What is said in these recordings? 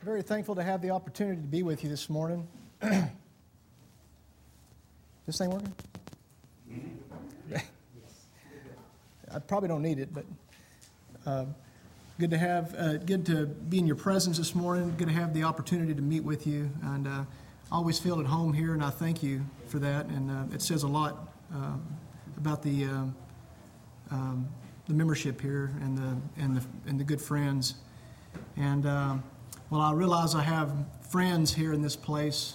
Very thankful to have the opportunity to be with you this morning. This thing working? I probably don't need it, but good to be in your presence this morning. Good to have the opportunity to meet with you, and I always feel at home here, and I thank you for that. And it says a lot about the membership here and the good friends. And well, I realize I have friends here in this place.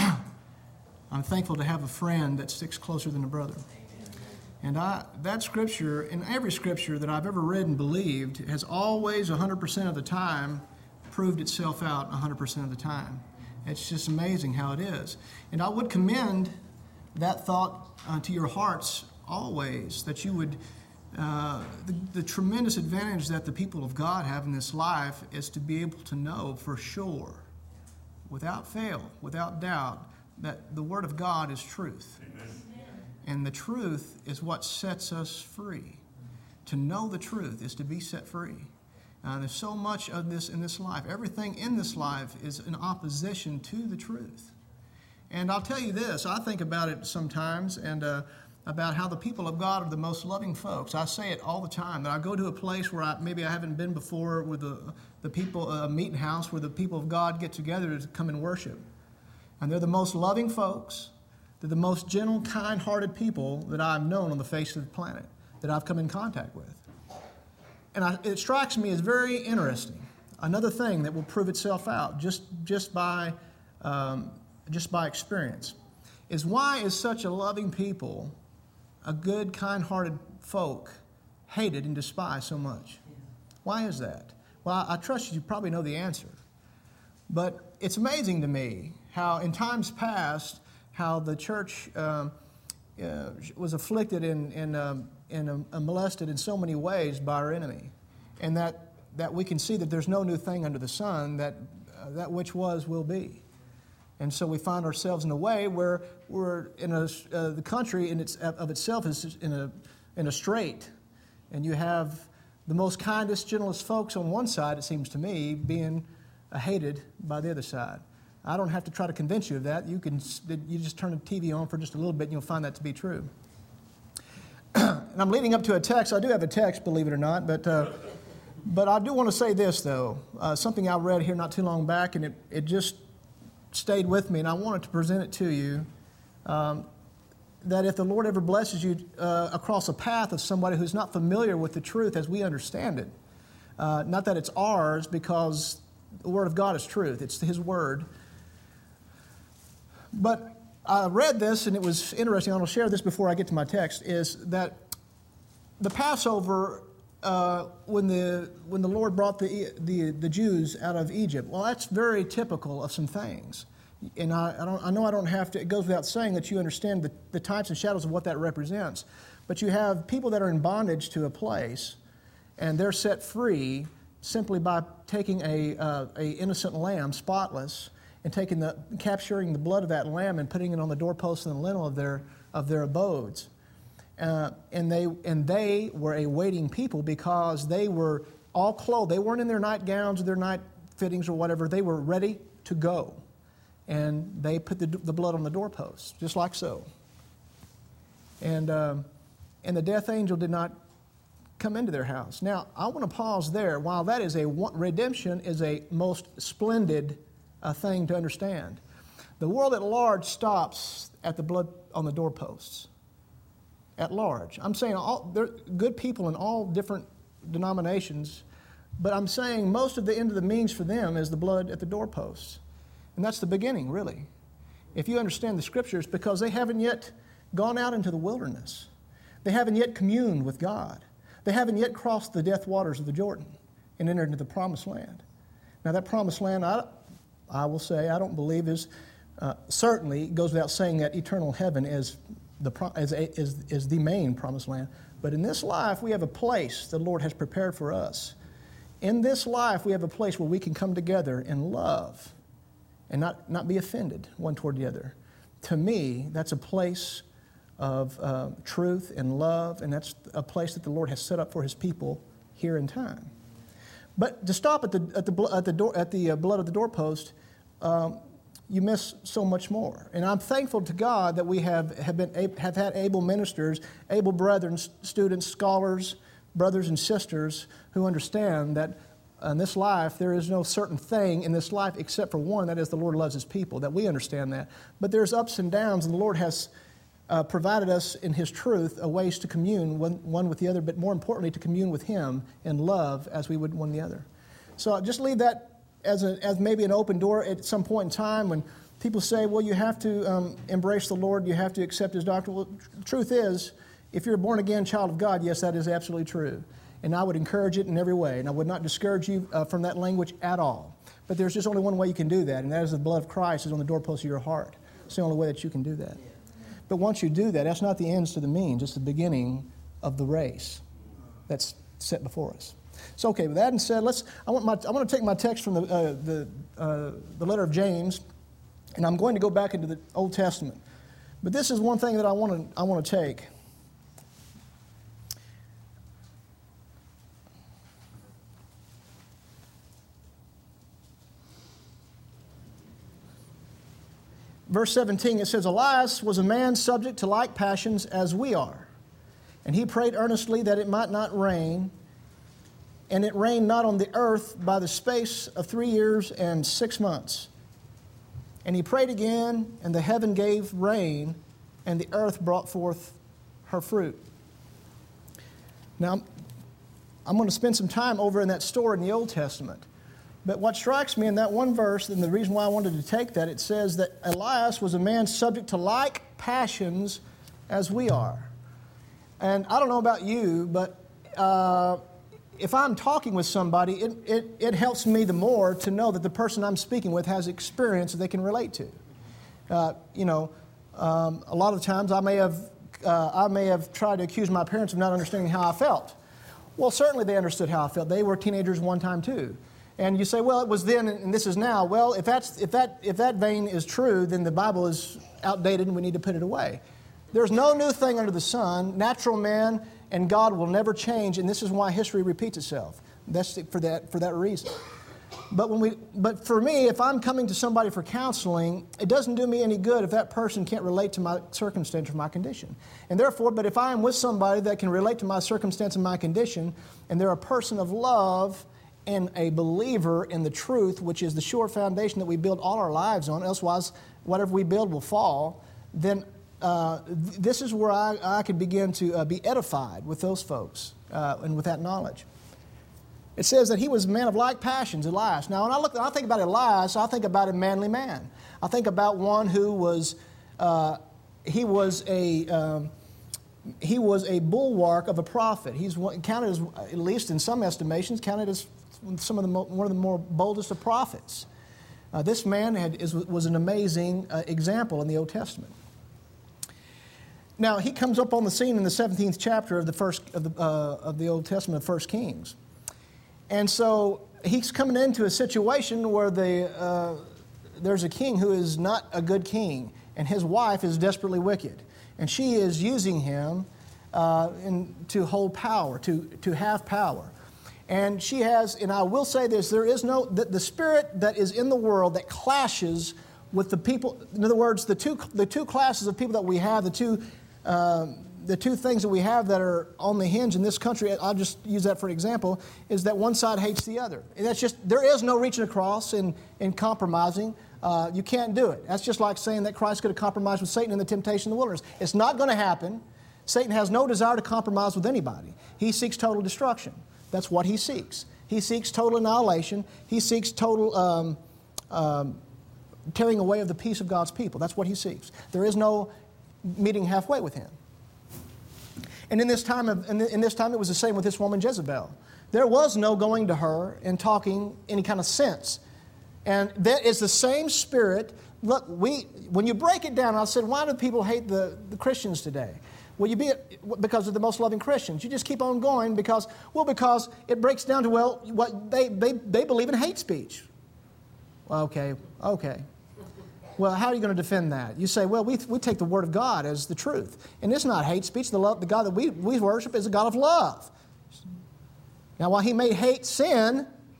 I'm thankful to have a friend that sticks closer than a brother. And that scripture, in every scripture that I've ever read and believed, has always 100% of the time proved itself out 100% of the time. It's just amazing how it is. And I would commend that thought to your hearts always, that you would, the tremendous advantage that the people of God have in this life is to be able to know for sure, without fail, without doubt, that the Word of God is truth. Amen. And the truth is what sets us free. To know the truth is to be set free. There's so much of this in this life. Everything in this life is in opposition to the truth. And I'll tell you this, I think about it sometimes, and about how the people of God are the most loving folks. I say it all the time, that I go to a place where maybe I haven't been before, with the people, a meeting house where the people of God get together to come and worship. And they're the most loving folks. They're the most gentle, kind-hearted people that I've known on the face of the planet, that I've come in contact with. And it strikes me as very interesting. Another thing that will prove itself out just by experience is, why is such a loving people, a good, kind-hearted folk, hated and despised so much? Why is that? Well, I trust you probably know the answer. But it's amazing to me how in times past, how the church was afflicted and molested in so many ways by our enemy. And that we can see that there's no new thing under the sun, that which was will be. And so we find ourselves in a way where we're in the country of itself is in a strait. And you have the most kindest, gentlest folks on one side, it seems to me, being hated by the other side. I don't have to try to convince you of that. You just turn the TV on for just a little bit and you'll find that to be true. And I'm leading up to a text. I do have a text, believe it or not, but I do want to say this, though. Something I read here not too long back, and it just stayed with me, and I wanted to present it to you, that if the Lord ever blesses you across a path of somebody who's not familiar with the truth as we understand it, not that it's ours, because the Word of God is truth. It's His Word. But I read this, and it was interesting. I'll share this before I get to my text, is that the Passover, when the Lord brought the Jews out of Egypt, well, that's very typical of some things. And I know I don't have to, it goes without saying that you understand the types and shadows of what that represents. But you have people that are in bondage to a place, and they're set free simply by taking a innocent lamb, spotless, and capturing the blood of that lamb and putting it on the doorpost and the lintel of their abodes. And they were a waiting people, because they were all clothed. They weren't in their nightgowns or their night fittings or whatever. They were ready to go. And they put the blood on the doorpost, just like so. And the death angel did not come into their house. Now, I want to pause there. While that is redemption is a most splendid thing to understand, the world at large stops at the blood on the doorposts. At large. I'm saying there are good people in all different denominations, but I'm saying most of the end of the means for them is the blood at the doorposts. And that's the beginning, really. If you understand the Scriptures, because they haven't yet gone out into the wilderness. They haven't yet communed with God. They haven't yet crossed the death waters of the Jordan and entered into the Promised Land. Now, that Promised Land, I will say, I don't believe is, certainly goes without saying that eternal heaven is the main Promised Land. But in this life, we have a place the Lord has prepared for us. In this life, we have a place where we can come together in love and not be offended one toward the other. To me, that's a place of truth and love, and that's a place that the Lord has set up for His people here in time. But to stop at the blood of the doorpost, you miss so much more. And I'm thankful to God that we have had able ministers, able brethren, students, scholars, brothers and sisters who understand that in this life there is no certain thing in this life except for one, that is the Lord loves His people, that we understand that. But there's ups and downs, and the Lord has provided us in His truth a ways to commune one with the other, but more importantly to commune with Him in love as we would one the other. So just leave that as maybe an open door at some point in time when people say, well, you have to embrace the Lord, you have to accept His doctrine. Well, the truth is, if you're a born-again child of God, yes, that is absolutely true. And I would encourage it in every way, and I would not discourage you from that language at all. But there's just only one way you can do that, and that is the blood of Christ is on the doorpost of your heart. It's the only way that you can do that. But once you do that, that's not the ends to the means. It's the beginning of the race that's set before us. So, okay, with that and said, I want to take my text from the letter of James, and I'm going to go back into the Old Testament. But this is one thing that I want to take. Verse 17, it says, Elias was a man subject to like passions as we are. And he prayed earnestly that it might not rain. And it rained not on the earth by the space of 3 years and 6 months. And he prayed again, and the heaven gave rain, and the earth brought forth her fruit. Now, I'm going to spend some time over in that story in the Old Testament. But what strikes me in that one verse, and the reason why I wanted to take that, it says that Elias was a man subject to like passions as we are. And I don't know about you, but if I'm talking with somebody, it helps me the more to know that the person I'm speaking with has experience that they can relate to. A lot of times I may have tried to accuse my parents of not understanding how I felt. Well, certainly they understood how I felt. They were teenagers one time too. And you say, well, it was then and this is now. Well, if that vein is true, then the Bible is outdated and we need to put it away. There's no new thing under the sun. Natural man and God will never change, and this is why history repeats itself. That's for that reason. But for me, if I'm coming to somebody for counseling, it doesn't do me any good if that person can't relate to my circumstance or my condition. And therefore, but if I am with somebody that can relate to my circumstance and my condition, and they're a person of love and a believer in the truth, which is the sure foundation that we build all our lives on, elsewise whatever we build will fall, then this is where I could begin to be edified with those folks and with that knowledge. It says that he was a man of like passions, Elias. Now, when I think about Elias, I think about a manly man. I think about one who was he was a bulwark of a prophet. He's counted as, at least in some estimations, counted as one of the more boldest of prophets. This man was an amazing example in the Old Testament. Now he comes up on the scene in the 17th chapter of the Old Testament of 1 Kings, and so he's coming into a situation where there's a king who is not a good king, and his wife is desperately wicked, and she is using him to hold power, to have power. And she has, and I will say this, there is the spirit that is in the world that clashes with the people. In other words, the two classes of people that we have, the two things that we have that are on the hinge in this country, I'll just use that for example, is that one side hates the other. And that's just, there is no reaching across and compromising. You can't do it. That's just like saying that Christ could have compromised with Satan in the temptation in the wilderness. It's not going to happen. Satan has no desire to compromise with anybody. He seeks total destruction. That's what he seeks. He seeks total annihilation. He seeks total tearing away of the peace of God's people. That's what he seeks. There is no meeting halfway with him. And in this time, it was the same with this woman Jezebel. There was no going to her and talking any kind of sense. And that is the same spirit. Look, when you break it down, I said, why do people hate the Christians today? Well, because of the most loving Christians. You just keep on going because it breaks down to, what they believe in hate speech. Well, okay. Well, how are you going to defend that? You say, well, we take the Word of God as the truth. And it's not hate speech. The God that we worship is a God of love. Now, while He may hate sin,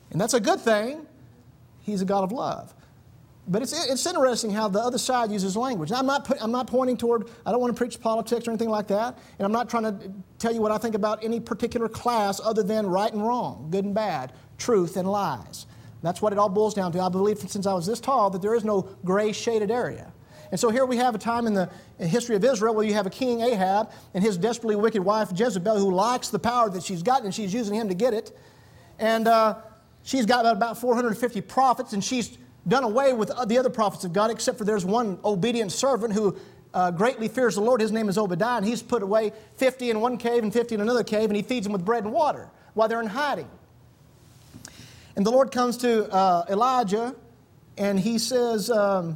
And that's a good thing. He's a God of love. But it's interesting how the other side uses language. Now, I'm not pointing toward, I don't want to preach politics or anything like that, and I'm not trying to tell you what I think about any particular class other than right and wrong, good and bad, truth and lies. That's what it all boils down to. I believe since I was this tall that there is no gray shaded area. And so here we have a time in the history of Israel where you have a king Ahab and his desperately wicked wife Jezebel, who likes the power that she's gotten and she's using him to get it. And she's got about 450 prophets, and she's done away with the other prophets of God, except for there's one obedient servant who greatly fears the Lord. His name is Obadiah, and he's put away 50 in one cave and 50 in another cave, and he feeds them with bread and water while they're in hiding. And the Lord comes to Elijah, and he says,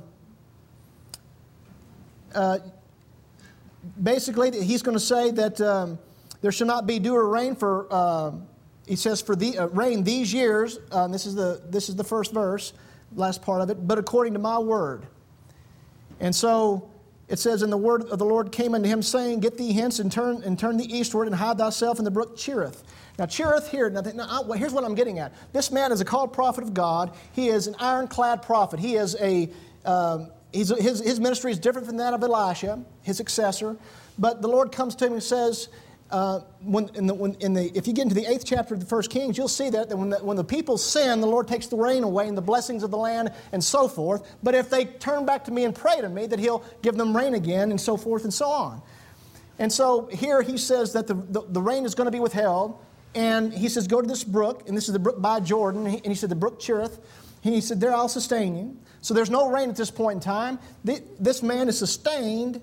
basically, he's going to say that there shall not be dew or rain for, he says, for the rain these years. This is the first verse, last part of it, but according to my word. And so it says, and the word of the Lord came unto him, saying, get thee hence and turn thee eastward, and hide thyself in the brook Cherith. Now Cherith here, here's what I'm getting at. This man is a called prophet of God. He is an ironclad prophet. He is his ministry is different from that of Elisha, his successor. But the Lord comes to him and says, if you get into the 8th chapter of the 1 Kings, you'll see that when the people sin, the Lord takes the rain away and the blessings of the land and so forth. But if they turn back to me and pray to me, that He'll give them rain again and so forth and so on. And so here he says that the rain is going to be withheld. And he says, go to this brook, and this is the brook by Jordan. And he said, the brook Cherith. And he said, there I'll sustain you. So there's no rain at this point in time. This man is sustained.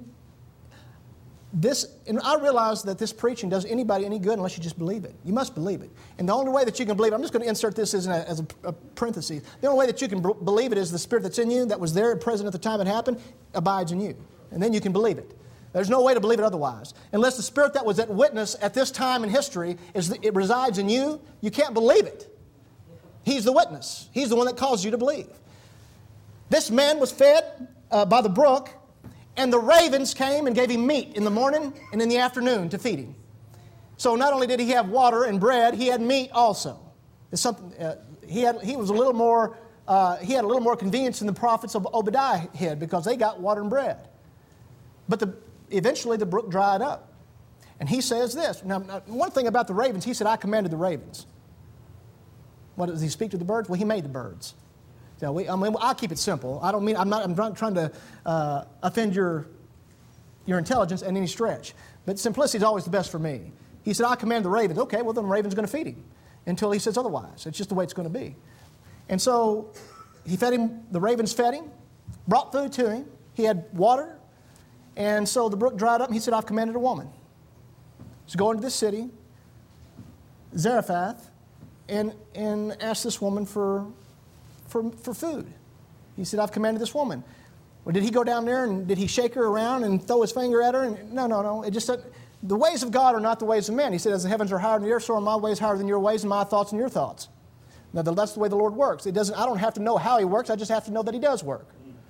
And I realize that this preaching does anybody any good unless you just believe it. You must believe it. And the only way that you can believe it, I'm just going to insert this as a parenthesis. The only way that you can believe it is the Spirit that's in you, that was there present at the time it happened, abides in you. And then you can believe it. There's no way to believe it otherwise. Unless the Spirit that was at witness at this time in history, it resides in you, you can't believe it. He's the witness. He's the one that caused you to believe. This man was fed by the brook, and the ravens came and gave him meat in the morning and in the afternoon to feed him. So not only did he have water and bread, he had meat also. It's something, he had a little more convenience than the prophets of Obadiah had, because they got water and bread. But eventually the brook dried up. And he says this. Now, one thing about the ravens, he said, I commanded the ravens. What does he speak to the birds? Well, he made the birds. So I'll keep it simple. I'm not trying to offend your intelligence in any stretch. But simplicity is always the best for me. He said, I command the ravens. Okay, well, then the raven's going to feed him until he says otherwise. It's just the way it's going to be. And so he fed him, the ravens fed him, brought food to him. He had water. And so the brook dried up, and he said, I've commanded a woman to go into this city, Zarephath, and ask this woman for food. He said, I've commanded this woman. Well, did he go down there and did he shake her around and throw his finger at her? And no. It just said, the ways of God are not the ways of men. He said, as the heavens are higher than the earth, so are my ways higher than your ways, and my thoughts than your thoughts. Now, that's the way the Lord works. I don't have to know how He works. I just have to know that He does work.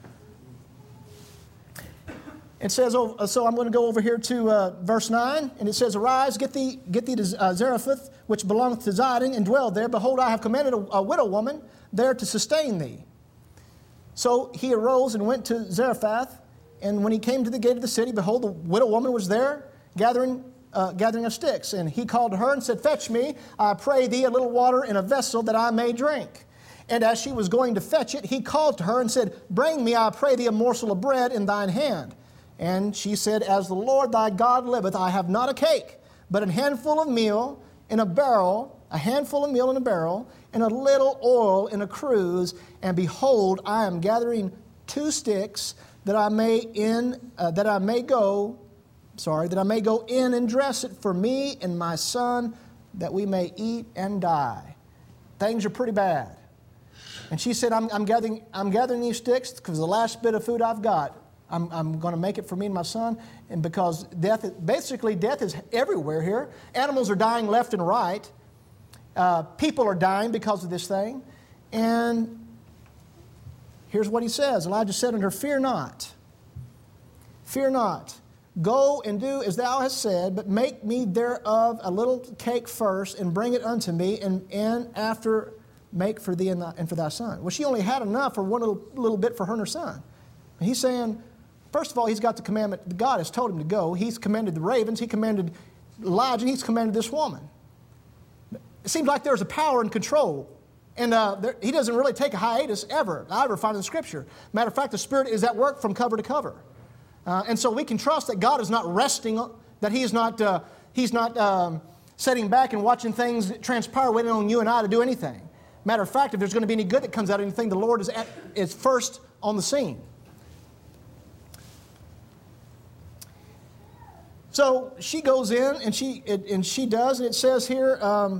It says, so I'm going to go over here to verse 9, and it says, arise, get thee to Zarephath, which belongeth to Zidon, and dwell there. Behold, I have commanded a widow woman there to sustain thee. So he arose and went to Zarephath, and when he came to the gate of the city, behold, the widow woman was there, gathering of sticks. And he called to her and said, fetch me, I pray thee, a little water in a vessel that I may drink. And as she was going to fetch it, he called to her and said, bring me, I pray thee, a morsel of bread in thine hand. And she said, as the Lord thy God liveth, I have not a cake, but a handful of meal in a barrel, and a little oil in a cruse. And behold, I am gathering 2 sticks that I may go in and dress it for me and my son, that we may eat and die. Things are pretty bad. And she said, I'm gathering these sticks because the last bit of food I've got, I'm going to make it for me and my son. And because death is everywhere here. Animals are dying left and right. People are dying because of this thing. And here's what he says. Elijah said unto her, fear not. Fear not. Go and do as thou hast said, but make me thereof a little cake first, and bring it unto me, and after make for thee and for thy son. Well, she only had enough for one little bit for her and her son. And he's saying, first of all, he's got the commandment. God has told him to go. He's commanded the ravens. He commanded Elijah. And he's commanded this woman. It seems like there's a power and control. And he doesn't really take a hiatus ever. I ever find in Scripture. Matter of fact, the Spirit is at work from cover to cover. And so we can trust that God is not resting, that He's not sitting back and watching things transpire, waiting on you and I to do anything. Matter of fact, if there's going to be any good that comes out of anything, the Lord is first on the scene. So she goes in and she does, and it says here,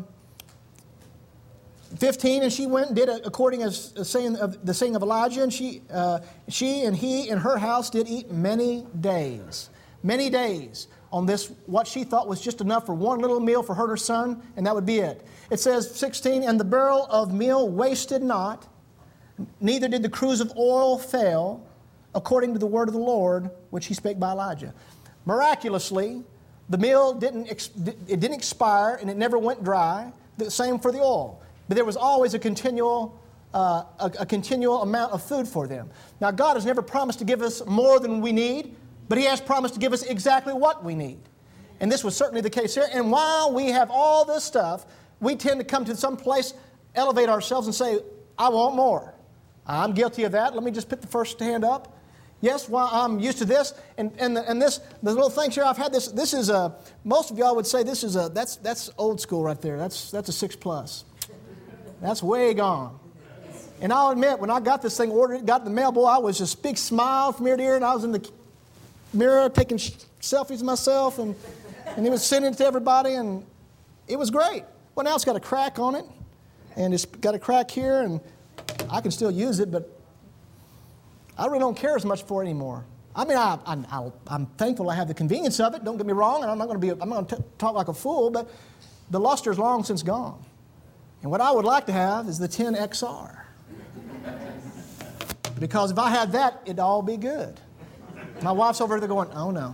15, and she went and did according as the saying of Elijah, and she and he and her house did eat many days on this, what she thought was just enough for one little meal for her and her son, and that would be it. It says, 16, and the barrel of meal wasted not, neither did the cruse of oil fail, according to the word of the Lord, which he spake by Elijah. Miraculously, the meal didn't expire, and it never went dry. The same for the oil. But there was always a continual amount of food for them. Now, God has never promised to give us more than we need, but He has promised to give us exactly what we need. And this was certainly the case here. And while we have all this stuff, we tend to come to some place, elevate ourselves and say, I want more. I'm guilty of that. Let me just put the first hand up. Yes, well, I'm used to this. And the little things here, I've had this. This is most of y'all would say this is that's old school right there. That's a 6+. That's way gone. And I'll admit, when I got this thing ordered, got in the mail, boy, I was just big smile from ear to ear, and I was in the mirror taking selfies of myself, and he was sending it to everybody, and it was great. Well, now it's got a crack on it, and it's got a crack here, and I can still use it, but I really don't care as much for it anymore. I mean, I'm thankful I have the convenience of it. Don't get me wrong, and I'm not going to talk like a fool, but the luster is long since gone. And what I would like to have is the 10XR. Because if I had that, it'd all be good. My wife's over there going, oh no.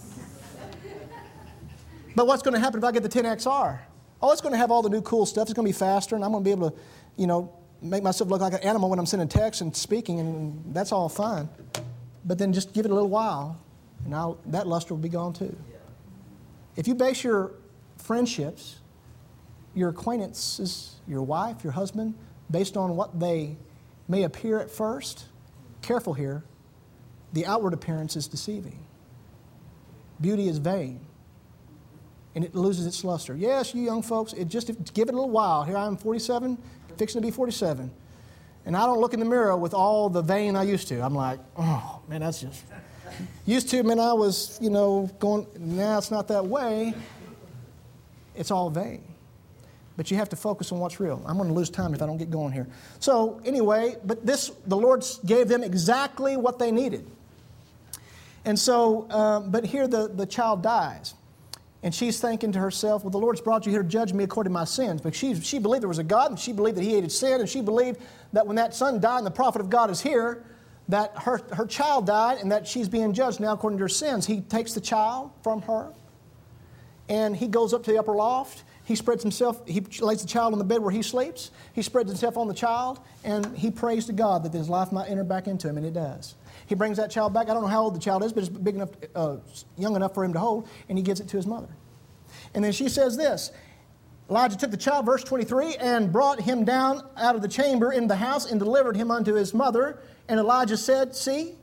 But what's going to happen if I get the 10XR? Oh, it's going to have all the new cool stuff. It's going to be faster, and I'm going to be able to, make myself look like an animal when I'm sending texts and speaking, and that's all fine. But then just give it a little while, and that luster will be gone too. If you base your friendships, your acquaintances, your wife, your husband, based on what they may appear at first, careful here, the outward appearance is deceiving. Beauty is vain, and it loses its luster. Yes, you young folks, give it a little while. Here I am, 47, fixing to be 47, and I don't look in the mirror with all the vain I used to. I'm like, oh, man, that's just... Used to, man, I was, going, now it's not that way. It's all vain. But you have to focus on what's real. I'm going to lose time if I don't get going here. So anyway, but the Lord gave them exactly what they needed. And so, but here the child dies. And she's thinking to herself, well, the Lord's brought you here to judge me according to my sins. But she believed there was a God, and she believed that He hated sin, and she believed that when that son died and the prophet of God is here, that her child died and that she's being judged now according to her sins. He takes the child from her, and he goes up to the upper loft. He lays the child on the bed where he sleeps. He spreads himself on the child, and he prays to God that his life might enter back into him, and it does. He brings that child back. I don't know how old the child is, but it's big enough, young enough for him to hold, and he gives it to his mother. And then she says this, Elijah took the child, verse 23, and brought him down out of the chamber into the house and delivered him unto his mother. And Elijah said, See,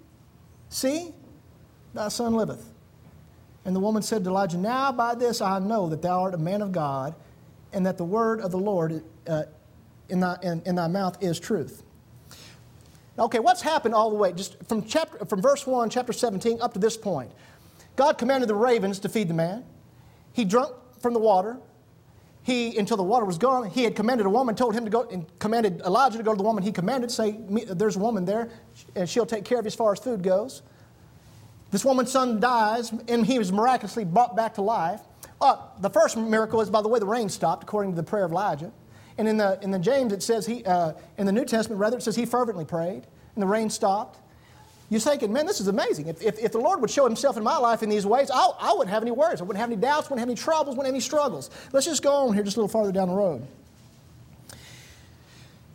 thy son liveth. And the woman said to Elijah, now by this I know that thou art a man of God, and that the word of the Lord in thy mouth is truth. Okay, what's happened all the way, just from verse 1, chapter 17, up to this point? God commanded the ravens to feed the man. He drank from the water. Until the water was gone, he had commanded a woman, told him to go, and commanded Elijah to go to the woman he commanded, say, there's a woman there, and she'll take care of you as far as food goes. This woman's son dies, and he was miraculously brought back to life. The first miracle is, by the way, the rain stopped, according to the prayer of Elijah. And in the James, it says, in the New Testament, rather, it says he fervently prayed, and the rain stopped. You're thinking, man, this is amazing. If the Lord would show Himself in my life in these ways, I wouldn't have any worries. I wouldn't have any doubts, wouldn't have any troubles, wouldn't have any struggles. Let's just go on here just a little farther down the road.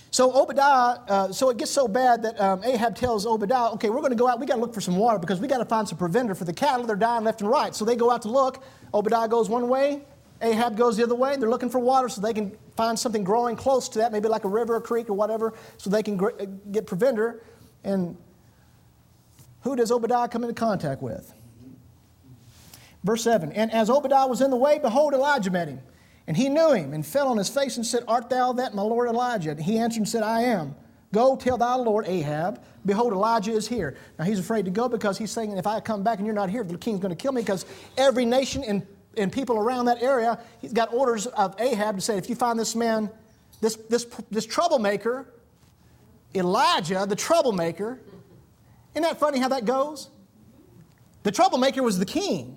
So Obadiah, so it gets so bad that Ahab tells Obadiah, okay, we're going to go out. We got to look for some water because we got to find some provender for the cattle. They're dying left and right. So they go out to look. Obadiah goes one way. Ahab goes the other way. They're looking for water so they can find something growing close to that, maybe like a river, a creek, or whatever, so they can get provender. And who does Obadiah come into contact with? Verse 7, and as Obadiah was in the way, behold, Elijah met him. And he knew him and fell on his face and said, Art thou that, my lord Elijah? And he answered and said, I am. Go tell thy lord Ahab, behold, Elijah is here. Now he's afraid to go because he's saying, if I come back and you're not here, the king's going to kill me, because every nation and people around that area, he's got orders of Ahab to say, if you find this man, this troublemaker, Elijah, the troublemaker, isn't that funny how that goes? The troublemaker was the king,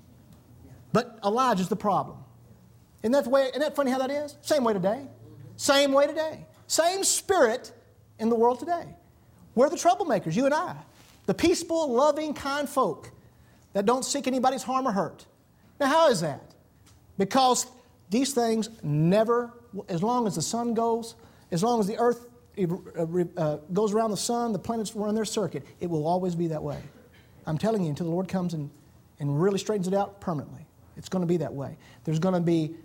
but Elijah's the problem. Isn't that funny how that is? Same way today. Same way today. Same spirit in the world today. We're the troublemakers, you and I. The peaceful, loving, kind folk that don't seek anybody's harm or hurt. Now, how is that? Because these things never, as long as the sun goes, as long as the earth goes around the sun, the planets run their circuit, it will always be that way. I'm telling you, until the Lord comes and really straightens it out permanently. It's going to be that way. There's going to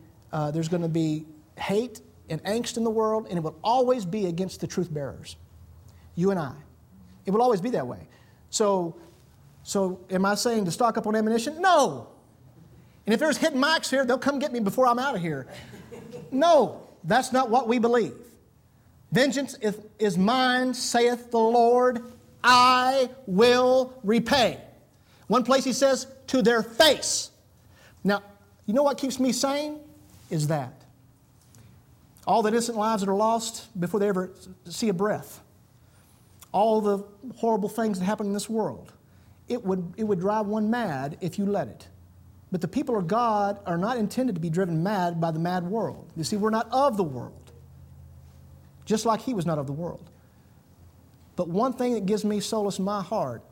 be hate and angst in the world, and it will always be against the truth bearers, you and I. It will always be that way. So am I saying to stock up on ammunition? No. And if there's hidden mics here, they'll come get me before I'm out of here. No, that's not what we believe. Vengeance is mine, saith the Lord. I will repay. One place he says, to their face. Now, you know what keeps me sane? Is that. All the innocent lives that are lost before they ever see a breath. All the horrible things that happen in this world. It would drive one mad if you let it. But the people of God are not intended to be driven mad by the mad world. You see, we're not of the world. Just like he was not of the world. But one thing that gives me solace in my heart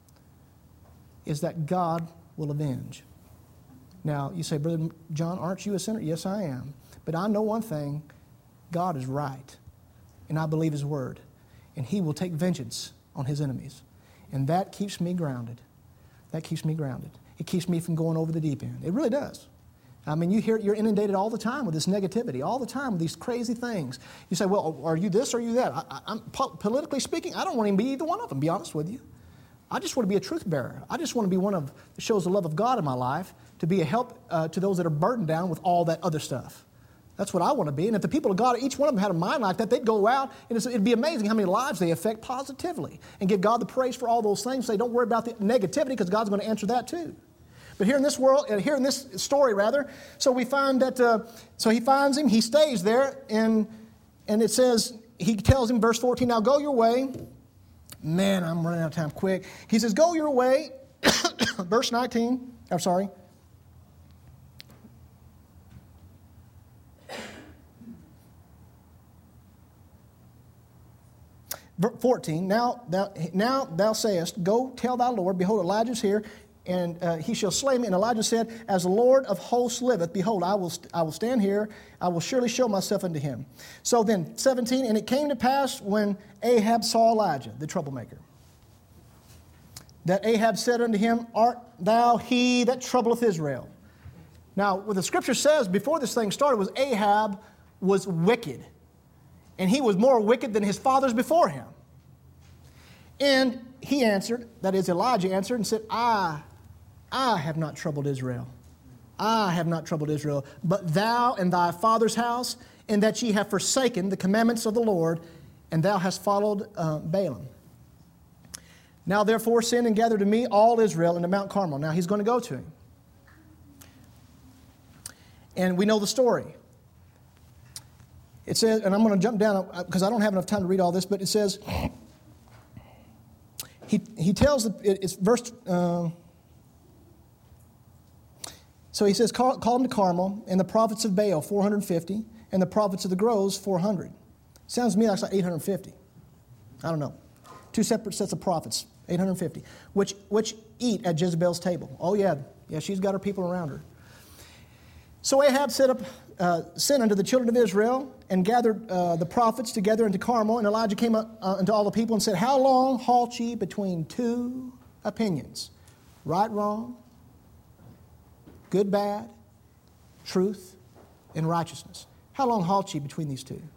is that God will avenge. Now, you say, Brother John, aren't you a sinner? Yes, I am. But I know one thing, God is right. And I believe his word. And he will take vengeance on his enemies. And that keeps me grounded. That keeps me grounded. It keeps me from going over the deep end. It really does. I mean, you're inundated all the time with this negativity, all the time with these crazy things. You say, well, are you this or are you that? I'm politically speaking, I don't want to be either one of them, to be honest with you. I just want to be a truth bearer. I just want to be one of that shows the love of God in my life, to be a help to those that are burdened down with all that other stuff. That's what I want to be. And if the people of God, each one of them had a mind like that, they'd go out, and it'd be amazing how many lives they affect positively and give God the praise for all those things. Say, don't worry about the negativity, because God's going to answer that too. But here in this world, here in this story rather, so we find that, so he finds him, he stays there, and it says, he tells him, verse 14, now go your way. Man, I'm running out of time quick. He says, go your way. Verse 19, I'm sorry. Verse 14, now thou sayest, go tell thy Lord, behold, Elijah is here, and he shall slay me. And Elijah said, as the Lord of hosts liveth, behold, I will stand here, I will surely show myself unto him. So then, 17, and it came to pass when Ahab saw Elijah, the troublemaker, that Ahab said unto him, art thou he that troubleth Israel? Now, what the scripture says before this thing started was Ahab was wicked. And he was more wicked than his fathers before him. And he answered, that is Elijah answered and said, I have not troubled Israel. I have not troubled Israel, but thou and thy father's house, and that ye have forsaken the commandments of the Lord, and thou hast followed Balaam. Now therefore send and gather to me all Israel into Mount Carmel. Now he's going to go to him. And we know the story. It says, and I'm going to jump down because I don't have enough time to read all this, but it says, he tells, it's verse, so he says, call them to Carmel, and the prophets of Baal, 450, and the prophets of the groves, 400. Sounds to me like 850. I don't know. Two separate sets of prophets, 850, which eat at Jezebel's table. Oh, yeah, she's got her people around her. So Ahab set up sent unto the children of Israel and gathered the prophets together into Carmel. And Elijah came up unto all the people and said, How long halt ye between two opinions? Right, wrong, good, bad, truth, and righteousness. How long halt ye between these two?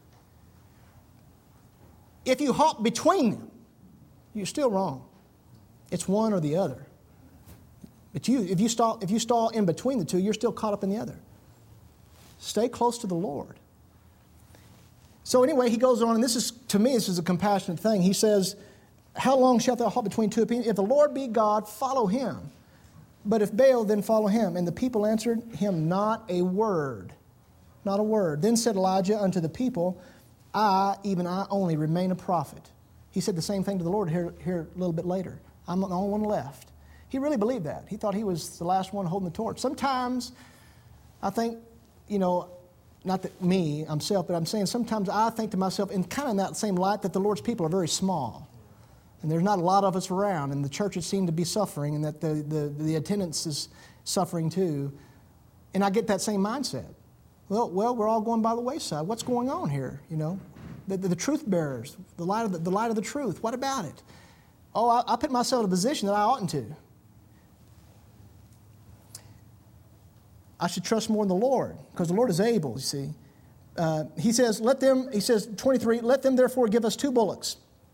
If you halt between them, you're still wrong. It's one or the other. But if you stall in between the two, you're still caught up in the other. Stay close to the Lord. So anyway, he goes on, and to me, this is a compassionate thing. He says, How long shalt thou halt between two opinions? If the Lord be God, follow him. But if Baal, then follow him. And the people answered him not a word. Not a word. Then said Elijah unto the people, I, even I only, remain a prophet. He said the same thing to the Lord here a little bit later. I'm the only one left. He really believed that. He thought he was the last one holding the torch. Sometimes, I think, not that me, myself, but I'm saying sometimes I think to myself, in kind of that same light, that the Lord's people are very small. And there's not a lot of us around, and the churches seem to be suffering, and that the attendance is suffering too. And I get that same mindset. Well, we're all going by the wayside. What's going on here? The truth bearers, the light of the truth. What about it? Oh, I put myself in a position that I oughtn't to. I should trust more in the Lord, because the Lord is able, you see. He says, 23, let them therefore give us 2 bullocks.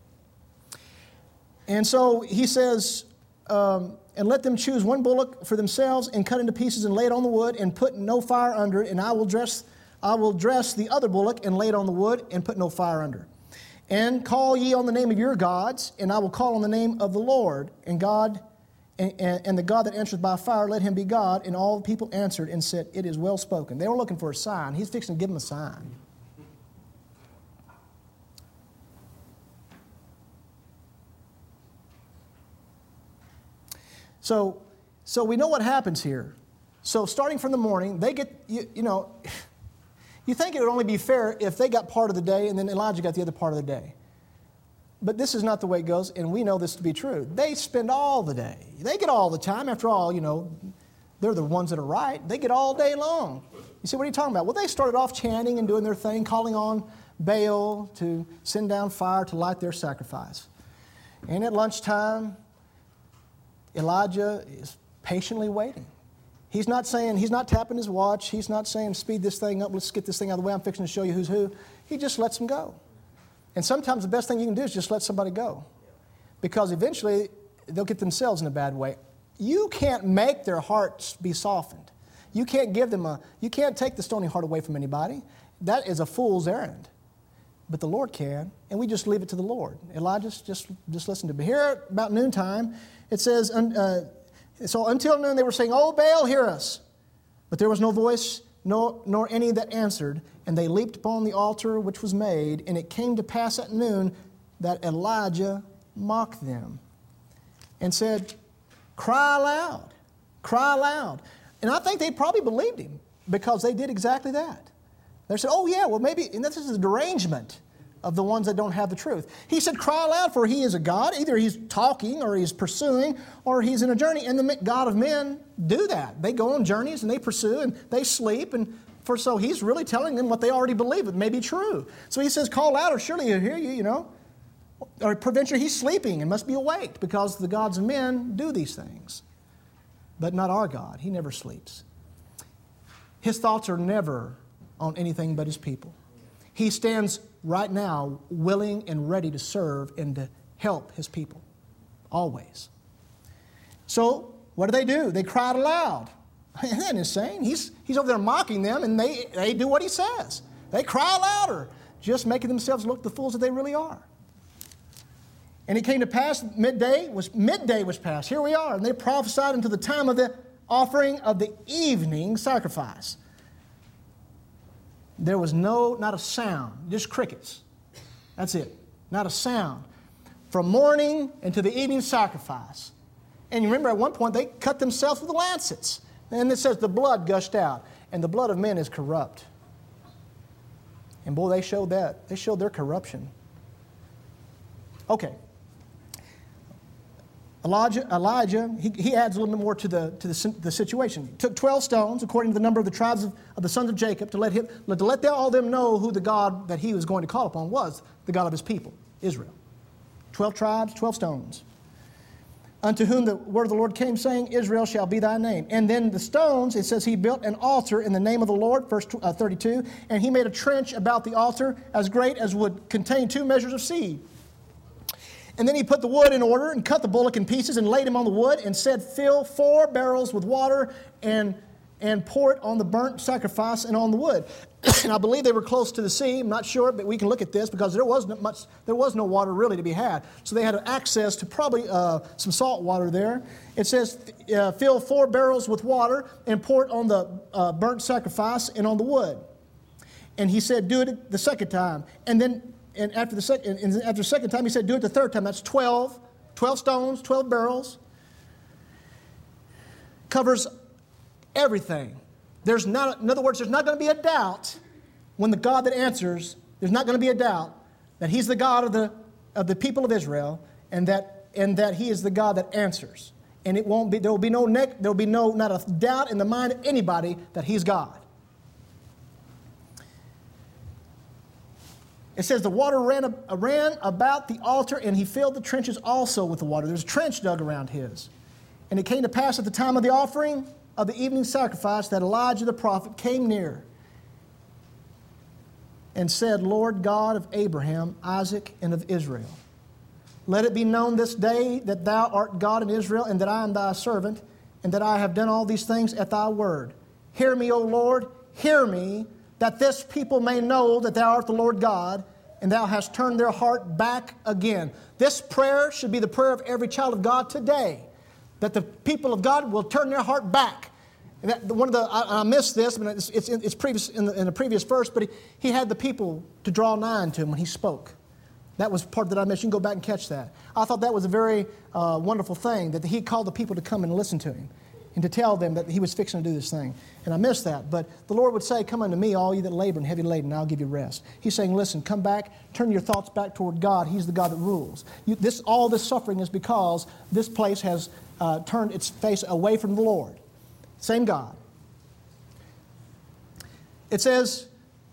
And so he says, and let them choose 1 bullock for themselves and cut into pieces and lay it on the wood and put no fire under it, and I will dress the other bullock and lay it on the wood and put no fire under. And call ye on the name of your gods, and I will call on the name of the Lord, and God, and the God that answereth by fire, let him be God. And all the people answered and said, It is well spoken. They were looking for a sign. He's fixing to give them a sign. So we know what happens here. So starting from the morning, they get, you think it would only be fair if they got part of the day and then Elijah got the other part of the day. But this is not the way it goes, and we know this to be true. They spend all the day. They get all the time. After all, they're the ones that are right. They get all day long. You see, what are you talking about? Well, they started off chanting and doing their thing, calling on Baal to send down fire to light their sacrifice. And at lunchtime, Elijah is patiently waiting. He's not tapping his watch. He's not saying, speed this thing up, let's get this thing out of the way, I'm fixing to show you who's who. He just lets them go. And sometimes the best thing you can do is just let somebody go. Because eventually, they'll get themselves in a bad way. You can't make their hearts be softened. You can't take the stony heart away from anybody. That is a fool's errand. But the Lord can, and we just leave it to the Lord. Elijah, just listen to me. Here, about noontime, it says, so until noon they were saying, Oh, Baal, hear us. But there was no voice, nor any that answered. And they leaped upon the altar which was made. And it came to pass at noon that Elijah mocked them and said, Cry aloud, cry aloud. And I think they probably believed him because they did exactly that. They said, oh yeah, well maybe, and this is a derangement of the ones that don't have the truth. He said, cry aloud, for he is a God. Either he's talking or he's pursuing or he's in a journey. And the God of men do that. They go on journeys and they pursue and they sleep. And so he's really telling them what they already believe. It may be true. So he says, call louder, surely he'll hear you, Or peradventure he's sleeping and must be awake, because the gods of men do these things. But not our God. He never sleeps. His thoughts are never on anything but his people. He stands right now willing and ready to serve and to help his people. Always. So, what do? They cried aloud. Isn't that insane? He's over there mocking them, and they do what he says. They cry louder, just making themselves look the fools that they really are. And it came to pass, midday was past. Here we are. And they prophesied until the time of the offering of the evening sacrifice. There was not a sound, just crickets. That's it. Not a sound. From morning into the evening sacrifice. And you remember at one point they cut themselves with lancets. And it says the blood gushed out. And the blood of men is corrupt. And boy, they showed that. They showed their corruption. Okay. Elijah, he adds a little bit more to the situation. He took 12 stones, according to the number of the tribes of the sons of Jacob, to let all them know who the God that he was going to call upon was, the God of his people, Israel. 12 tribes, 12 stones. Unto whom the word of the Lord came, saying, Israel shall be thy name. And then the stones, it says he built an altar in the name of the Lord, verse 32, and he made a trench about the altar as great as would contain 2 measures of seed. And then he put the wood in order and cut the bullock in pieces and laid him on the wood and said, fill 4 barrels with water and pour it on the burnt sacrifice and on the wood. And I believe they were close to the sea. I'm not sure, but we can look at this because there was no water really to be had. So they had access to probably some salt water there. It says, fill 4 barrels with water and pour it on the burnt sacrifice and on the wood. And he said, do it the second time. And after the second time, he said, do it the third time. That's 12 stones, 12 barrels. Covers everything. In other words, there's not going to be a doubt when the God that answers, there's not going to be a doubt that he's the God of the people of Israel and that he is the God that answers. And there will be not a doubt in the mind of anybody that he's God. It says the water ran about the altar, and he filled the trenches also with the water. There's a trench dug around his. And it came to pass at the time of the offering of the evening sacrifice that Elijah the prophet came near and said, Lord God of Abraham, Isaac, and of Israel, let it be known this day that thou art God in Israel, and that I am thy servant, and that I have done all these things at thy word. Hear me, O Lord, hear me, that this people may know that thou art the Lord God, and thou hast turned their heart back again. This prayer should be the prayer of every child of God today, that the people of God will turn their heart back. And I missed this, but it's previous in the previous verse, but he had the people to draw nigh unto him when he spoke. That was part that I missed. You can go back and catch that. I thought that was a very wonderful thing, that he called the people to come and listen to him and to tell them that he was fixing to do this thing. And I missed that. But the Lord would say, come unto me, all you that labor and heavy laden, and I'll give you rest. He's saying, listen, come back, turn your thoughts back toward God. He's the God that rules. All this suffering is because this place has turned its face away from the Lord. Same God. It says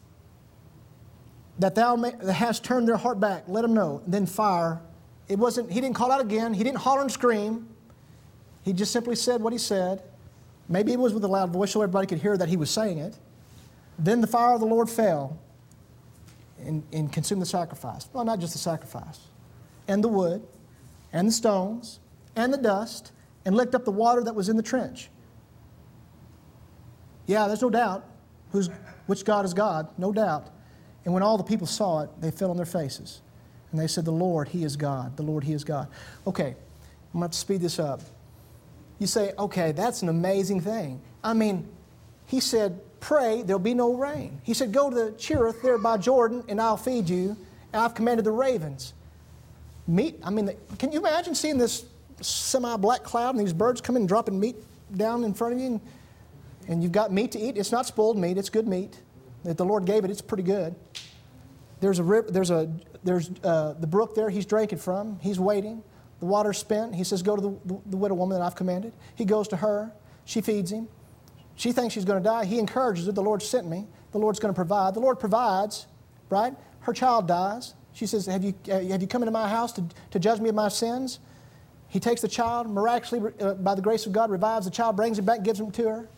that thou hast turned their heart back. Let them know. And then fire. He didn't call out again. He didn't holler and scream. He just simply said what he said. Maybe it was with a loud voice so everybody could hear that he was saying it. Then the fire of the Lord fell and consumed the sacrifice. Well, not just the sacrifice. And the wood, and the stones, and the dust, and licked up the water that was in the trench. Yeah, there's no doubt which God is God, no doubt. And when all the people saw it, they fell on their faces. And they said, the Lord, He is God. The Lord, He is God. Okay, I'm going to speed this up. You say, okay, that's an amazing thing. I mean, he said, pray, there'll be no rain. He said, go to Cherith there by Jordan, and I'll feed you. And I've commanded the ravens. Can you imagine seeing this semi-black cloud and these birds come in and dropping meat down in front of you? And you've got meat to eat. It's not spoiled meat. It's good meat. If the Lord gave it, it's pretty good. There's the brook there he's drinking from. He's waiting. The water's spent. He says, go to the widow woman that I've commanded. He goes to her. She feeds him. She thinks she's going to die. He encourages her. The Lord sent me. The Lord's going to provide. The Lord provides, right? Her child dies. She says, have you come into my house to judge me of my sins? He takes the child, miraculously, by the grace of God, revives the child, brings him back, gives him to her.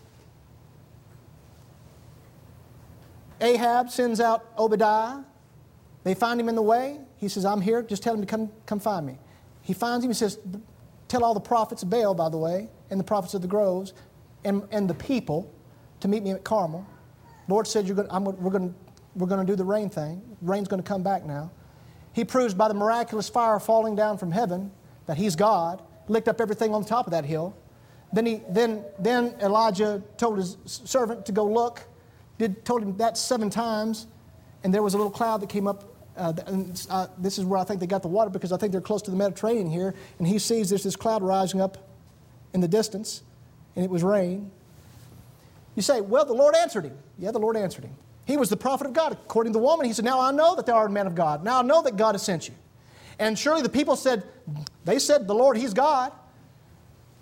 Ahab sends out Obadiah. They find him in the way. He says, I'm here. Just tell him to come find me. He finds him. He says, tell all the prophets of Baal, by the way, and the prophets of the groves, and the people to meet me at Carmel. Lord said, we're going to do the rain thing. Rain's going to come back now. He proves by the miraculous fire falling down from heaven that He's God. Licked up everything on the top of that hill. Then Elijah told his servant to go look. Told him that 7 times, and there was a little cloud that came up. This is where I think they got the water, because I think they're close to the Mediterranean here, and he sees there's this cloud rising up in the distance, and it was rain. You say, well, the Lord answered him. Yeah, the Lord answered him. He was the prophet of God. According to the woman, he said, now I know that thou art a man of God. Now I know that God has sent you. And surely the people said, the Lord, He's God.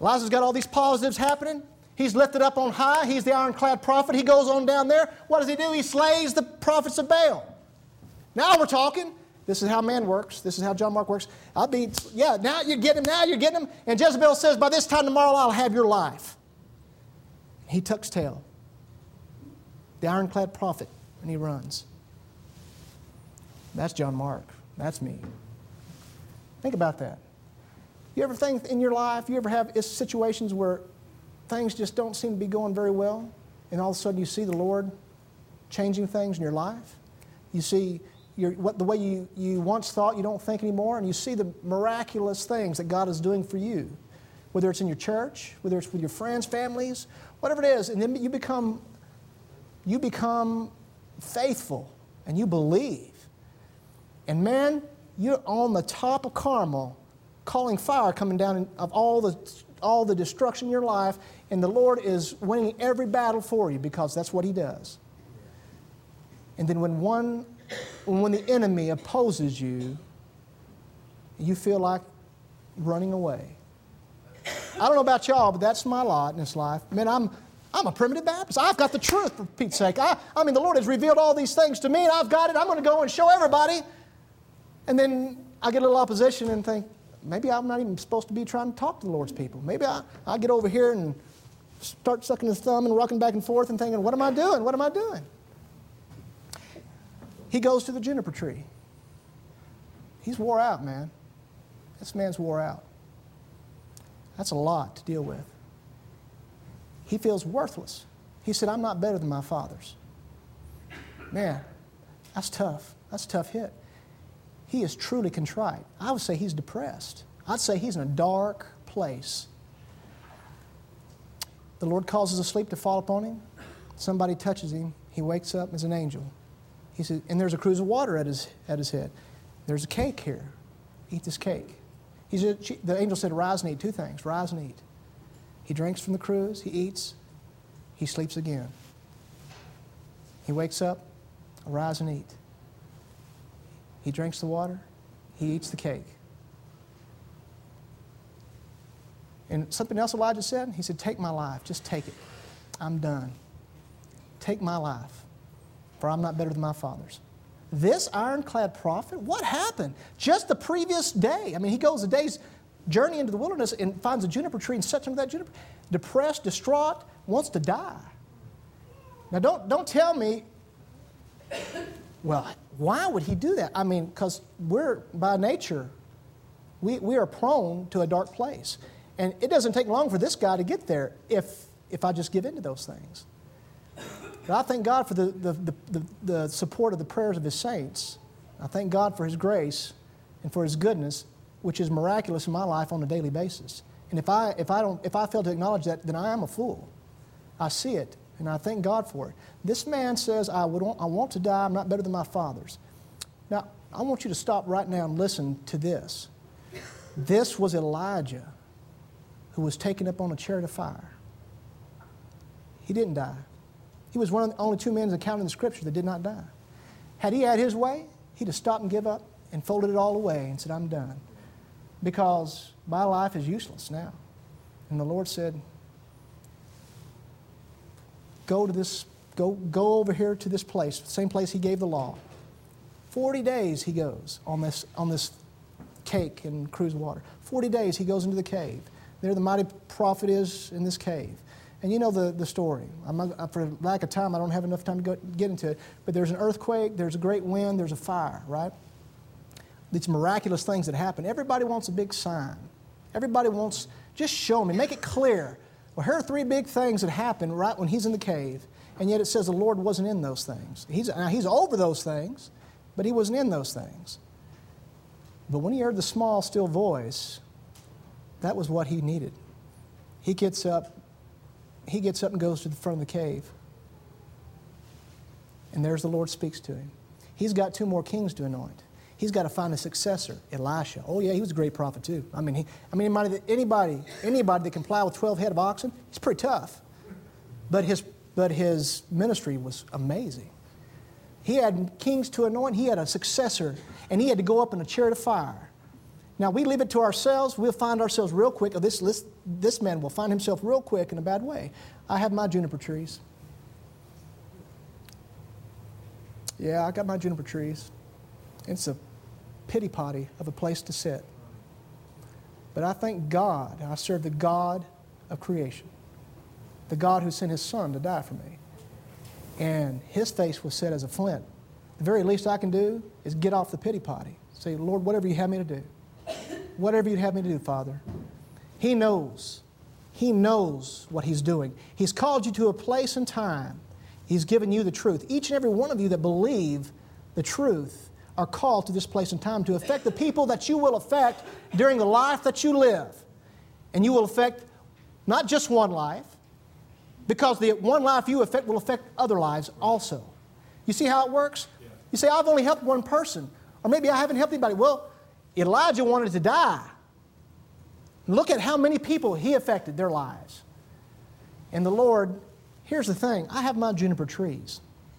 Elijah's got all these positives happening. He's lifted up on high. He's the ironclad prophet. He goes on down there. What does he do? He slays the prophets of Baal. Now we're talking. This is how man works. This is how John Mark works. Now you get him. Now you're getting him. And Jezebel says, by this time tomorrow, I'll have your life. He tucks tail. The ironclad prophet, and he runs. That's John Mark. That's me. Think about that. You ever think in your life, you ever have situations where things just don't seem to be going very well, and all of a sudden you see the Lord changing things in your life? You see the way you once thought you don't think anymore, and you see the miraculous things that God is doing for you, whether it's in your church, whether it's with your friends, families, whatever it is, and then you become faithful, and you believe. And man, you're on the top of Carmel, calling fire coming down of all the destruction in your life, and the Lord is winning every battle for you because that's what He does. And then when the enemy opposes you, you feel like running away. I don't know about y'all, but that's my lot in this life. Man, I'm a primitive Baptist. I've got the truth, for Pete's sake. I mean, the Lord has revealed all these things to me, and I've got it. I'm going to go and show everybody. And then I get a little opposition and think, maybe I'm not even supposed to be trying to talk to the Lord's people. Maybe I'll get over here and start sucking his thumb and rocking back and forth and thinking, what am I doing? What am I doing? He goes to the juniper tree. He's wore out, man. This man's wore out. That's a lot to deal with. He feels worthless. He said, I'm not better than my fathers. Man, that's tough. That's a tough hit. He is truly contrite. I would say he's depressed. I'd say he's in a dark place. The Lord causes a sleep to fall upon him. Somebody touches him. He wakes up as an angel. He said, and there's a cruse of water at his head. There's a cake here. Eat this cake. The angel said, rise and eat. Two things. Rise and eat. He drinks from the cruse. He eats. He sleeps again. He wakes up. Arise and eat. He drinks the water. He eats the cake. And something else Elijah said, he said, take my life. Just take it. I'm done. Take my life, for I'm not better than my fathers. This ironclad prophet, what happened? Just the previous day. I mean, he goes a day's journey into the wilderness and finds a juniper tree and sits under that juniper, depressed, distraught, wants to die. Now, don't tell me, well, why would he do that? I mean, because we're, by nature, we are prone to a dark place. And it doesn't take long for this guy to get there if I just give in to those things. But I thank God for the support of the prayers of His saints. I thank God for His grace and for His goodness, which is miraculous in my life on a daily basis. And if I fail to acknowledge that, then I am a fool. I see it, and I thank God for it. This man says, I want to die. I'm not better than my fathers. Now, I want you to stop right now and listen to this. This was Elijah, who was taken up on a chariot of fire. He didn't die. He was one of the only two men accounted in the Scripture that did not die. Had he had his way, he'd have stopped and give up and folded it all away and said, I'm done. Because my life is useless now. And the Lord said, go over here to this place, the same place He gave the law. 40 days he goes on this cake and cruse of water. 40 days he goes into the cave. There the mighty prophet is in this cave. And you know the story. For lack of time, I don't have enough time to get into it. But there's an earthquake, there's a great wind, there's a fire, right? These miraculous things that happen. Everybody wants a big sign. Everybody wants, just show me, make it clear. Well, here are three big things that happen right when he's in the cave. And yet it says the Lord wasn't in those things. He's over those things, but He wasn't in those things. But when he heard the small, still voice, that was what he needed. He gets up and goes to the front of the cave. And there's the Lord speaks to him. He's got two more kings to anoint. He's got to find a successor, Elisha. Oh yeah, he was a great prophet too. Anybody that can plow with 12 head of oxen, he's pretty tough. But his ministry was amazing. He had kings to anoint. He had a successor, and he had to go up in a chariot of fire. Now, we leave it to ourselves, we'll find ourselves real quick. This man will find himself real quick in a bad way. I have my juniper trees. Yeah, I got my juniper trees. It's a pity potty of a place to sit. But I thank God, I serve the God of creation, the God who sent His Son to die for me. And His face was set as a flint. The very least I can do is get off the pity potty. Say, Lord, whatever you have me to do. Whatever you'd have me to do, Father. He knows. He knows what He's doing. He's called you to a place and time. He's given you the truth. Each and every one of you that believe the truth are called to this place and time to affect the people that you will affect during the life that you live. And you will affect not just one life, because the one life you affect will affect other lives also. You see how it works? You say, I've only helped one person. Or maybe I haven't helped anybody. Well, Elijah wanted to die. Look at how many people he affected their lives. And the Lord, here's the thing. I have my juniper trees.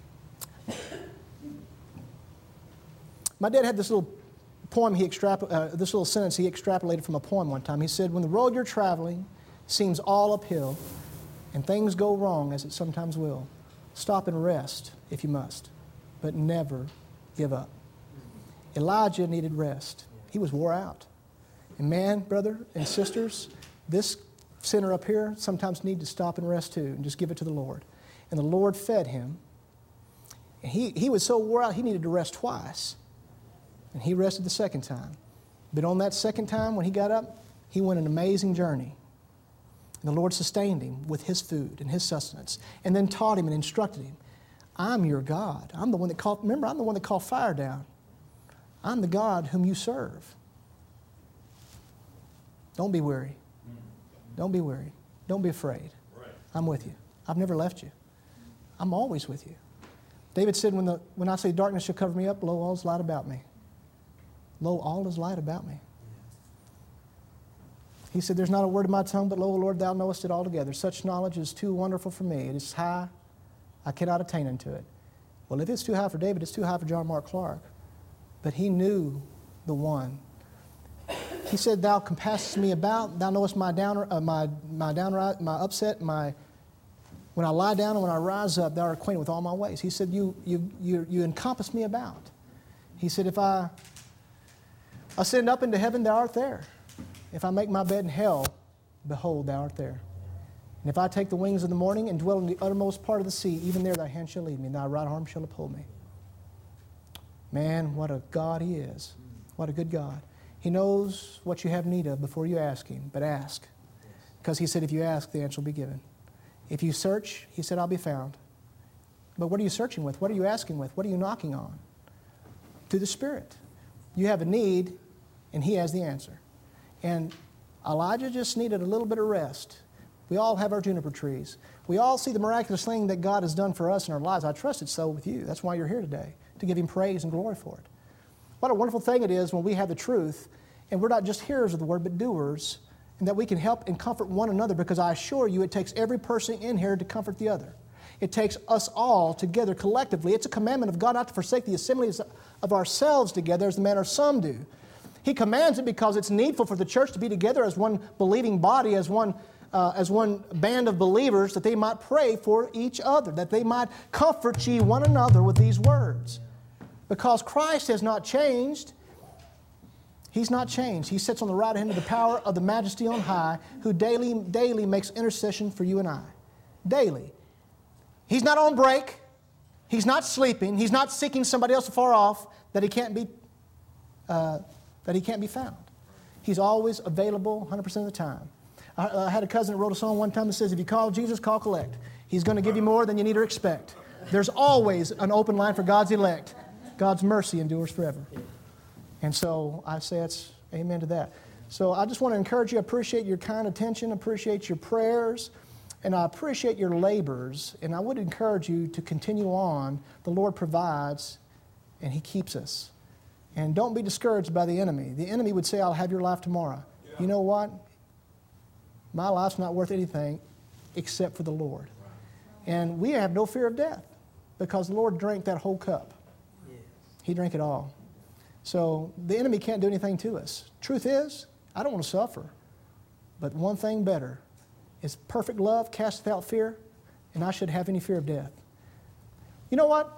My dad had this little poem this little sentence he extrapolated from a poem one time. He said, when the road you're traveling seems all uphill and things go wrong, as it sometimes will, stop and rest if you must, but never give up. Elijah needed rest. He was wore out. And man, brother and sisters, this sinner up here sometimes need to stop and rest too and just give it to the Lord. And the Lord fed him. And he was so wore out he needed to rest twice. And he rested the second time. But on that second time when he got up, he went an amazing journey. And the Lord sustained him with His food and His sustenance, and then taught him and instructed him. I'm your God. I'm the one that called fire down. I'm the God whom you serve. Don't be weary. Don't be weary. Don't be afraid. I'm with you. I've never left you. I'm always with you. David said, when I say darkness shall cover me up, lo, all is light about me. Lo, all is light about me. He said, there's not a word in my tongue, but lo, Lord, thou knowest it altogether. Such knowledge is too wonderful for me. It is high. I cannot attain unto it. Well, if it's too high for David, it's too high for John Mark Clark. But he knew the one. He said, thou compassest me about. Thou knowest my upset, when I lie down and when I rise up, thou art acquainted with all my ways. He said, you encompass me about. He said, if I ascend up into heaven, thou art there. If I make my bed in hell, behold, thou art there. And if I take the wings of the morning and dwell in the uttermost part of the sea, even there thy hand shall lead me, and thy right arm shall uphold me. Man, what a God He is. What a good God. He knows what you have need of before you ask Him, but ask. Because He said, if you ask, the answer will be given. If you search, He said, I'll be found. But what are you searching with? What are you asking with? What are you knocking on? Through the Spirit. You have a need, and He has the answer. And Elijah just needed a little bit of rest. We all have our juniper trees. We all see the miraculous thing that God has done for us in our lives. I trust it's so with you. That's why you're here today, to give Him praise and glory for it. What a wonderful thing it is when we have the truth, and we're not just hearers of the Word, but doers, and that we can help and comfort one another, because I assure you it takes every person in here to comfort the other. It takes us all together collectively. It's a commandment of God not to forsake the assemblies of ourselves together as the manner some do. He commands it because it's needful for the church to be together as one believing body, as one band of believers, that they might pray for each other, that they might comfort ye one another with these words. Because Christ has not changed. He's not changed. He sits on the right hand of the power of the Majesty on high, who daily makes intercession for you and I. Daily. He's not on break. He's not sleeping. He's not seeking somebody else far off that he can't be found. He's always available 100% of the time. I had a cousin that wrote a song one time that says, if you call Jesus, call collect. He's going to give you more than you need or expect. There's always an open line for God's elect. God's mercy endures forever. And so I say it's amen to that. So I just want to encourage you. I appreciate your kind attention. Appreciate your prayers. And I appreciate your labors. And I would encourage you to continue on. The Lord provides and He keeps us. And don't be discouraged by the enemy. The enemy would say, I'll have your life tomorrow. Yeah. You know what? My life's not worth anything except for the Lord. And we have no fear of death because the Lord drank that whole cup. He drank it all. So the enemy can't do anything to us. Truth is, I don't want to suffer. But one thing better is perfect love casteth out fear, and I should have any fear of death. You know what?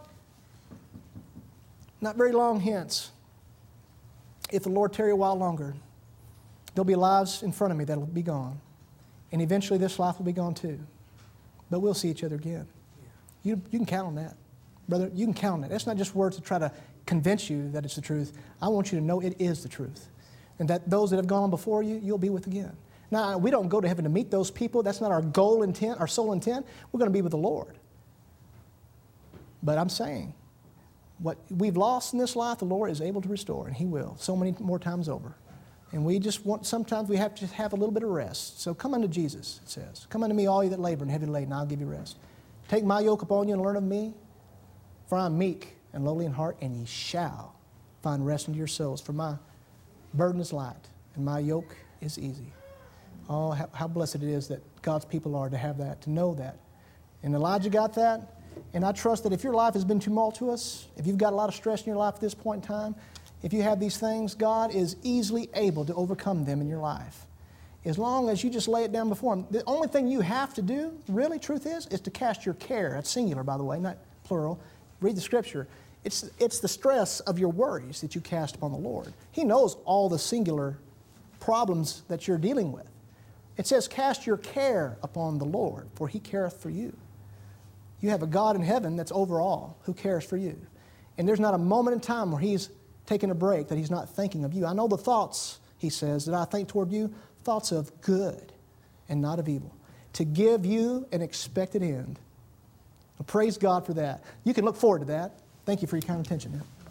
Not very long hence, if the Lord tarry a while longer, there'll be lives in front of me that'll be gone. And eventually this life will be gone too. But we'll see each other again. You can count on that. Brother, you can count on that. That's not just words to try to convince you that it's the truth. I want you to know it is the truth. And that those that have gone on before you, you'll be with again. Now, we don't go to heaven to meet those people. That's not our goal intent, our sole intent. We're going to be with the Lord. But I'm saying, what we've lost in this life, the Lord is able to restore, and He will, so many more times over. And we just want, sometimes we have to have a little bit of rest. So come unto Jesus, it says. Come unto me, all you that labor and heavy laden, and I'll give you rest. Take my yoke upon you and learn of me, for I am meek and lowly in heart, and ye shall find rest unto your souls. For my burden is light, and my yoke is easy. Oh, how blessed it is that God's people are to have that, to know that. And Elijah got that. And I trust that if your life has been tumultuous, if you've got a lot of stress in your life at this point in time, if you have these things, God is easily able to overcome them in your life. As long as you just lay it down before Him. The only thing you have to do, really, truth is to cast your care. That's singular, by the way, not plural. Read the Scripture. It's the stress of your worries that you cast upon the Lord. He knows all the singular problems that you're dealing with. It says, cast your care upon the Lord, for He careth for you. You have a God in heaven that's over all, who cares for you. And there's not a moment in time where He's taking a break that He's not thinking of you. I know the thoughts, He says, that I think toward you, thoughts of good and not of evil, to give you an expected end. Well, praise God for that. You can look forward to that. Thank you for your kind attention.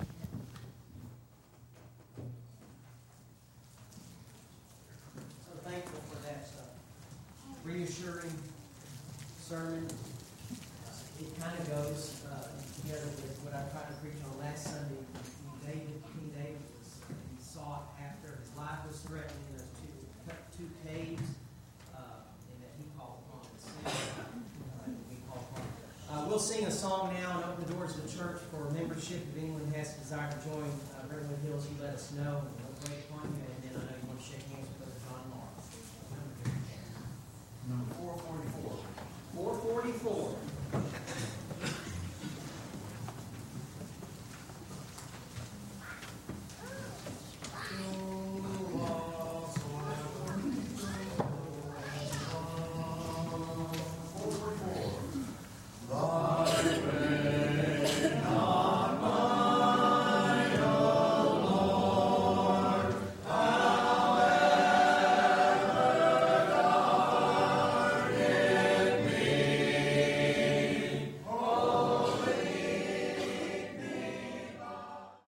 So thankful for that reassuring sermon. It kind of goes together with what I tried to preach on last Sunday. King David he sought after his life was threatened in those two caves, and that he called upon the sin. We'll sing a song now and open the doors of the church for membership. If anyone has a desire to join Redwood Hills, you let us know, and we'll wait upon you. And then I know you want to shake hands with Brother John Morris. Number 444. 444.